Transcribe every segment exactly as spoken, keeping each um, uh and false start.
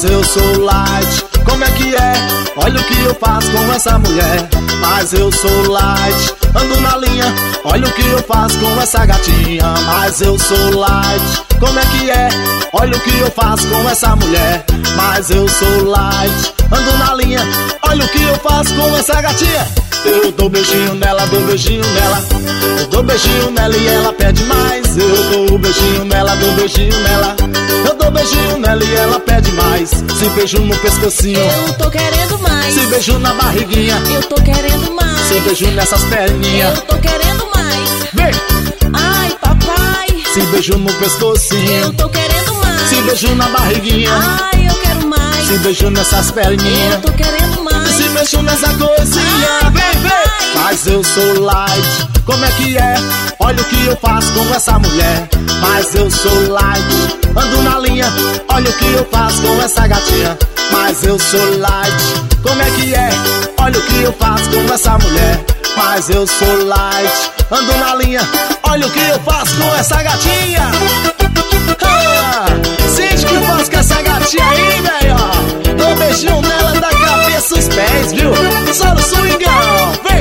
eu sou light. Como é que é? Olha o que eu faço com essa mulher. Mas eu sou light. Ando na linha, olha o que eu faço com essa gatinha. Mas eu sou light. Como é que é? Olha o que eu faço com essa mulher. Mas eu sou light. Ando na linha, olha o que eu faço com essa gatinha. Eu dou beijinho nela, dou beijinho nela. Eu dou beijinho nela e ela pede mais. Eu dou beijinho nela, dou beijinho nela. Eu dou beijinho nela e ela pede mais. Se beijo no pescocinho, eu tô querendo mais. Se beijo na barriguinha, eu tô querendo mais. Se beijo nessas perninhas, eu tô querendo mais. Vem! Ai, papai. Se beijo no pescocinho, eu tô querendo mais. Se beijo na barriguinha, ai, eu quero mais. Se beijo nessas perninhas, eu tô querendo mais. Se beijo nessa coisinha, ai, vem, vem! Mas eu sou light. Como é que é? Olha o que eu faço com essa mulher. Mas eu sou light. Ando na linha, olha o que eu faço com essa gatinha. Mas eu sou light. Como é que é? Olha o que eu faço com essa mulher. Mas eu sou light. Ando na linha, olha o que eu faço com essa gatinha. Ah, sente o que eu faço com essa gatinha aí, velho. Dou um beijinho nela da cabeça aos pés, viu? Só no swingão, vem!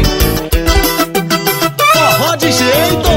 Forró de jeito.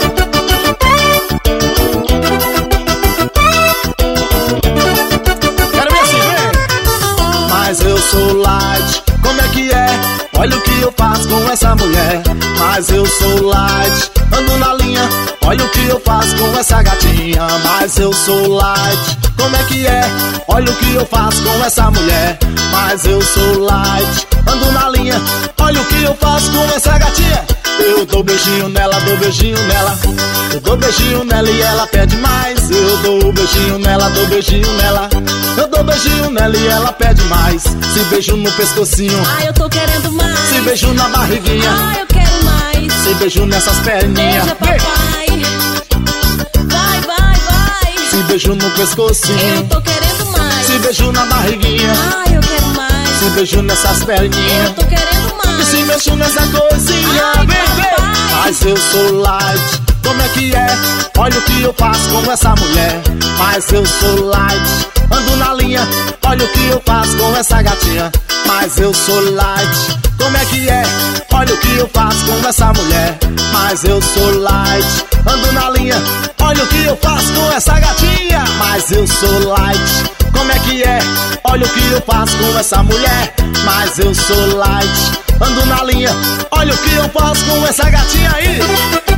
Quero ver assim, vem! Mas eu sou light. Como é que é? Olha o que eu faço com essa mulher. Mas eu sou light. Ando na linha, olha o que eu faço com essa gatinha. Mas eu sou light. Como é que é? Olha o que eu faço com essa mulher. Mas eu sou light. Ando na linha, olha o que eu faço com essa gatinha. Eu dou beijinho nela, dou beijinho nela. Eu dou beijinho nela e ela pede mais. Eu dou beijinho nela, dou beijinho nela. Eu dou beijinho nela e ela pede mais. Se beijo no pescocinho, ai, eu tô querendo mais. Se beijo na barriguinha, ai, eu quero mais. Se beijo nessas perninhas, beija, papai. Vai, vai, vai. Se beijo no pescocinho, eu tô querendo mais. Se beijo na barriguinha, ai, eu quero mais. Se beijo nessas perninhas, eu tô querendo mais. E se beijo nessa coisinha, ai, vem, vem. Mas eu sou light. Como é que é? Olha o que eu faço com essa mulher. Mas eu sou light. Ando na linha, olha o que eu faço com essa gatinha. Mas eu sou light. Como é que é? Olha o que eu faço com essa mulher. Mas eu sou light. Ando na linha, olha o que eu faço com essa gatinha. Mas eu sou light. Como é que é? Olha o que eu faço com essa mulher. Mas eu sou light. Ando na linha, olha o que eu faço com essa gatinha aí.